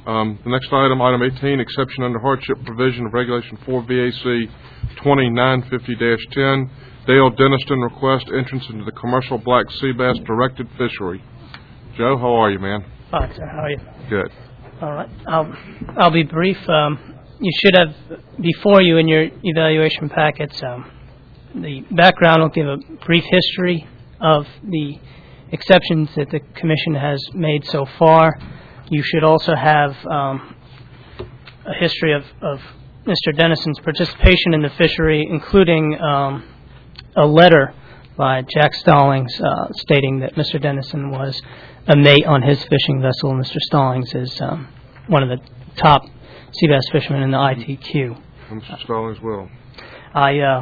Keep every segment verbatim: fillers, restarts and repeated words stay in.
Um, the next item, item eighteen, exception under hardship provision of Regulation four V A C twenty-nine fifty dash ten. Dale Denniston request entrance into the commercial black sea bass directed fishery. Joe, how are you, man? Fine, sir. How are you? Good. All right. I'll, I'll be brief. Um, you should have before you in your evaluation packets um, the background. Will give a brief history of the exceptions that the Commission has made so far. You should also have um, a history of, of Mister Dennison's participation in the fishery, including um, a letter by Jack Stallings uh, stating that Mister Dennison was a mate on his fishing vessel. Mister Stallings is um, one of the top sea bass fishermen in the I T Q. And Mister Stallings will. I uh,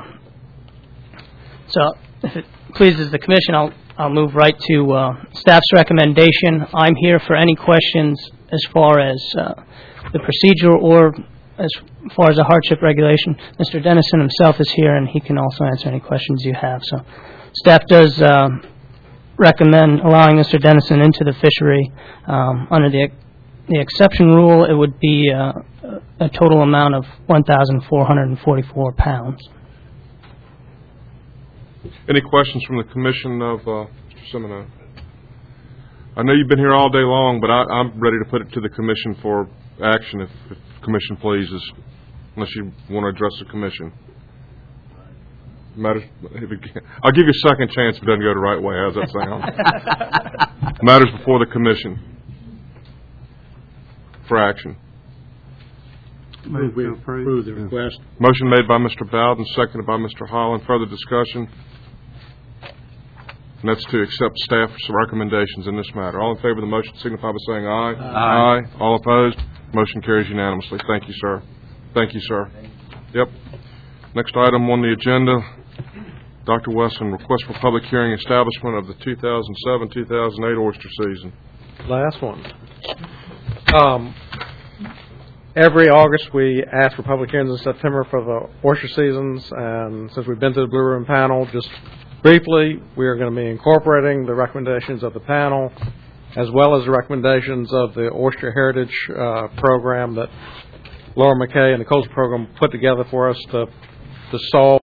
so if it pleases the Commission, I'll I'll move right to uh, staff's recommendation. I'm here for any questions as far as uh, the procedure or as far as the hardship regulation. Mister Dennison himself is here, and he can also answer any questions you have. So staff does uh, recommend allowing Mister Dennison into the fishery. Um, under the the exception rule, it would be uh, a total amount of one thousand four hundred forty-four pounds. Any questions from the Commission of uh, Mister Semino? I know you've been here all day long, but I, I'm ready to put it to the Commission for action if, if the Commission pleases, unless you want to address the Commission. Matters, I'll give you a second chance if it doesn't go the right way. How's that sound? Matters before the Commission for action. Move we approve the request. Motion made by Mister Bowden, seconded by Mister Holland. Further discussion? And that's to accept staff's recommendations in this matter. All in favor of the motion signify by saying aye. Aye. Aye. All opposed? Motion carries unanimously. Thank you, sir. Thank you, sir. Yep. Next item on the agenda, Doctor Wesson, request for public hearing establishment of the two thousand seven two thousand eight oyster season. Last one. Um, every August we ask for public hearings in September for the oyster seasons, and since we've been to the Blue Ribbon panel, just briefly, we are going to be incorporating the recommendations of the panel as well as the recommendations of the Oyster Heritage uh, program that Laura McKay and the Coastal Program put together for us to, to solve